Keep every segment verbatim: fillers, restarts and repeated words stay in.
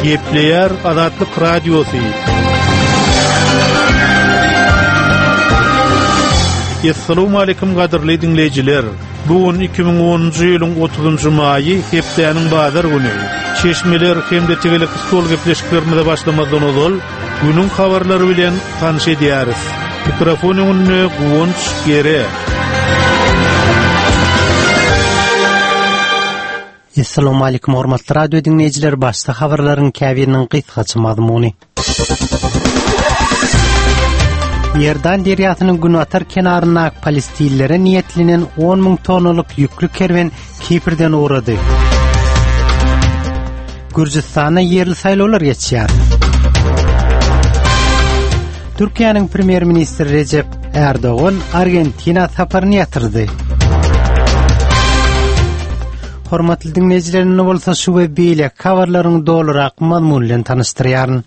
Gepleyer Azatlyk Radiosu. Assalamu alaykum gaderli dinleyijiler. Bugun iki bin onuncu ýylyň otuzunçy maýy hepdeýanyň bazar güni. Çeşmeler hemde tegelik stol gepleşiklerine başlamadan ozal günüň habarlary bilen tanış edýäris. Mikrofonyny Gowunç Gere. Assalamu alaykum hormatly radio dinleyijiler, başda habarlaryň käbiriniň gysgaça mazmuny. Yerdan derýasynyň Günatar kenaryna Palestinlere niýetlenen on ming tonnalyk ýüklü kerwen Kiprden uğrady. Gürjistana yerli saýlawlar geçýär. Türkiýanyň premier ministri Recep Erdoğan Argentina saparyny ýatyrdy. Hormatly dinleyijileriniň bolsa şu we beýle habarlaryň dolurak mazmun bilen tanystyryaryn.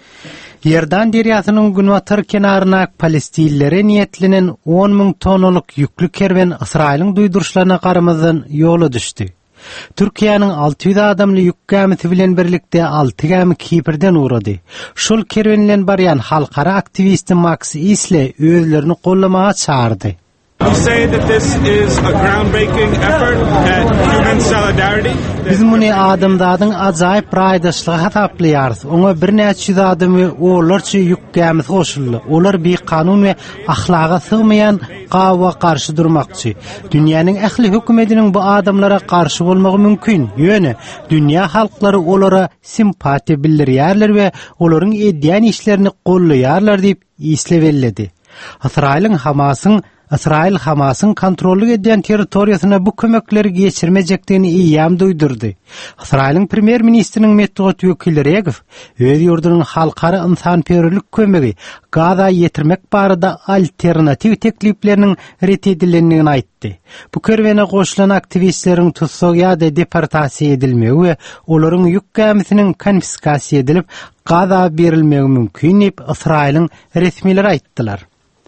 Yerdan derýasynyň Günatar kenaryna Palestinlere niýetlenen on ming tonnalyk ýüklü kerwen Israýlyň duýdurşlaryna garamazdan ýola düşdi. Türkiýanyň alty ýüz adamly ýük gemisi bilen birlikde alty gemi Kiprden uğrady. Şol kerwenlen barýan halkara aktivisti Max Isle özlerini gollamaga çağırdy. We say that this is a groundbreaking effort at human solidarity. Biz muni adamdadyň ajaýyp raýdaşlygy hataplyarys. Oňa bir näçe ýüz adamy olarça ýük gemisi goşuldy. Olar bir kanun we ahlaga sygmaýan gawa garşy durmakçy. Dünýäniň ähli hökümetiniň bu adamlara garşy bolmagy mümkin. Ýöne dünýä halklary olara simpatiýa bildirýärler we olaryň edýän işlerini gollaýarlar diýip isleveldi. Israýlyň Hamasyň Israil Hamasyň kontrolly edýän territoriýasyna bu kömekleri geçirmejekdigini iýam duýdurdy. Israýlyň premier ministriniň medeniýet wekili Regev öz ýurdunyň halkara ynsanperwerlik kömegi Gaza ýetirmek barada alternativ teklipleriniň ret edilendigini aýtdy. Bu kerwene goşulan aktivistleriň tutsak ýa-da deportasiýa edilmegi we olaryň ýük gemisiniň konfiskasiýa edilip Gaza berilmegi mümkin diýip Israýlyň resmileri aýtdylar.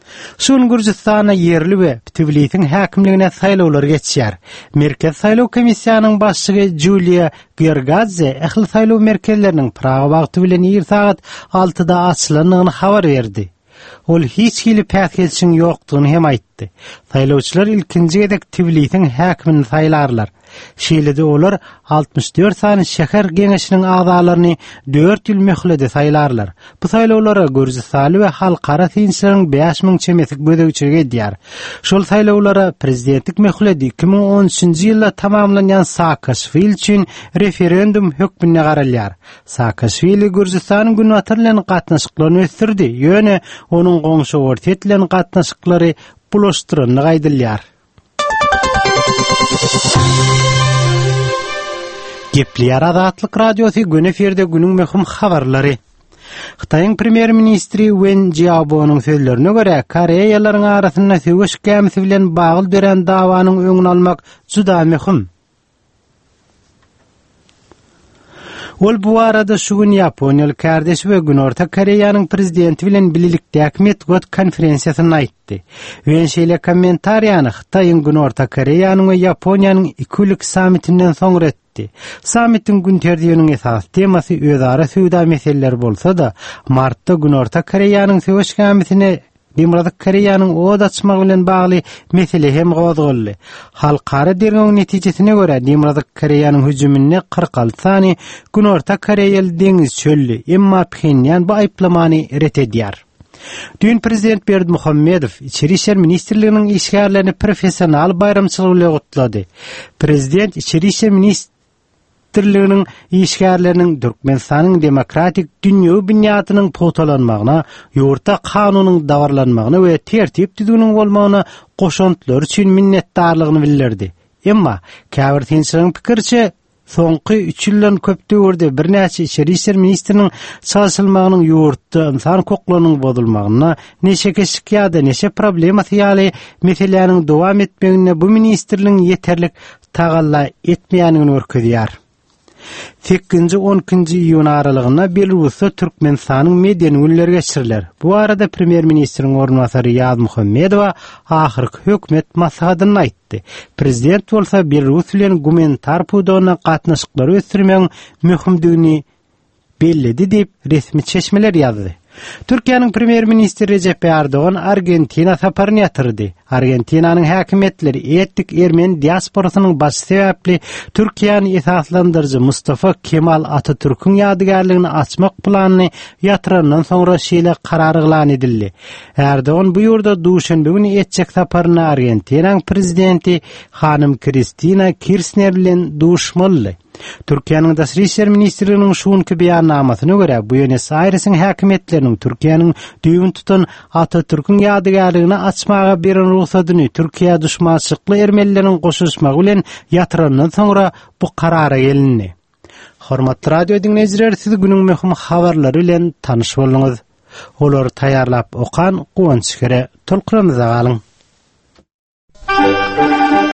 Şun Gürjistana yerli we Tbilisiň häkimligine saýlawlar geçýär. Merkez saýlaw komissiýasynyň başçygy Julia Gergadze ähli saýlaw merkezleriniň Praga wagty bilen ýer saat altıda açylanyny habar berdi. Ol hiç hili pätgeçiň ýokdugyny hem aýtdy. Saýlawçylar ilkinji gedek Tbilisiň häkimini saýlarlar. Şeýlede olar altmış dört sany şäher geňeşiniň agzalaryny dört ýyl möhlede saýlarlar. Bu saýlawlara Gürjistan we halkara tinçleriň beş ming çemesik bödegçiligi edýär. Şol saýlawlara prezidentlik möhledi iki bin on üçinji ýylda tamamlanýan Saakashvili üçin referendum hökmüne garalýar. Saakashvili Gürjistanyň Günatar bilen gatnaşyklaryny ösdirdi. Ýöne onuň goňşy ortet bilen gatnaşyklary bulaşdyranyny gaýdylýar. Gepleýär Azatlyk Radiosu gün eferde günüň möhüm habarlary. Xitayň premier ministri Wen Jiaobo'nyň sözlerine görä, Koreýalaryň arasynda söwüş gemisi bilen bagly dören dawanyň öňüni almak juda möhüm. Ol bu arada şu gün Yaponiýaly kardeş we Günorta Koreýanyň prezidenti bilen bililikdäki medeniýet konferensiýasyny aýtdy. Wen şeýle kommentariýany Xitayň Günorta Koreýanyň we Yaponiýanyň ikililik samitinden soňra etdi. Samitiň gün terdiýeniň esas temasy özara söwda meseleleri bolsa da, martda Günorta Koreýanyň söwüş gemisine Demokratik Koreýanyň od açmagy bilen bagly mesele hem gozuldy. Halkara dergäň netijesine görä Demokratik Koreýanyň hüjümine kırk altı sany Günorta Koreýaly deňiz çölli, emma Pxenyan bu aýplamany ret edýär. Dün prezident Berdimuhammedow İçeri işler ministrliginiň işgärlerini professional bayramçylyk bilen gutlady. Prezident İçeri işler ministrliginiň Türlüğünün işgärlerinin Türkmenistanyň demokratik dünýä binýatynyň potalanmagyna, ýurtda kanunun dawarlanmagyna we tertip düzgünüň bolmagyna goşantylar üçin minnetdarlygyny bildirdi. Emma käbir tinçligiň pikirçe soňky üç ýyldan köp döwürde bir näçe içeri işler ministriniň çalışylmagynyň ýurtda insan hokuklarynyň bozulmagyna, neçe kesik ýa-da neçe problema ýaly meselelerini dowam etmegine bu ministrligiň ýeterlik tagalla etmeýändigini görkezýär. sekizinji on ikinji iyun aralygyna Belarusda Türkmenistanyň media ünlüleri geçirirler. Bu arada Premier Ministriň ornwasary Ýaz Muhammedowa ahyrky hökümet maslahatyny aýtdy. Prezident bolsa Belarus bilen gumanitar puwdana gatnaşyklary ösdirmeň möhümdigini belledi diýip resmi çeşmeler ýazdy. Türkiýanyň premier ministri Recep Erdoğan Argentina saparyny ýatyrdy. Argentinanyň häkimetleri etnik Ermeni diasporasynyň baş sebäpli Türkiýany esaslandyrjy Mustafa Kemal Atatürk'ün ýadygarlygyny açmak planyny ýatyrandan soňra şeýle karar gılan edildi. Erdoğan bu ýurda duşanbe güni etjek saparyny Argentinanyň prezidenti hanym Cristina Kirchner bilen duşmaly. Türkiýanyň Daşary işler ministrliginiň şuňky beýannamasyna görä, Buenos Airesin häkimetläriniň Türkiýanyň düýün tutan Atatürk'ün ýadygarlygyny açmaga beren ruhsatyny Türkiýa düşmançylykly ermenileriň goşuşmagy bilen ýatyrandan soňra bu karara gelindi. Hormatly radio dinleýijiler, siz günüň möhüm habarlary bilen tanyş bolduňyz. Olary taýýarlap okan Guwanç Kere tolkuramyza galyň.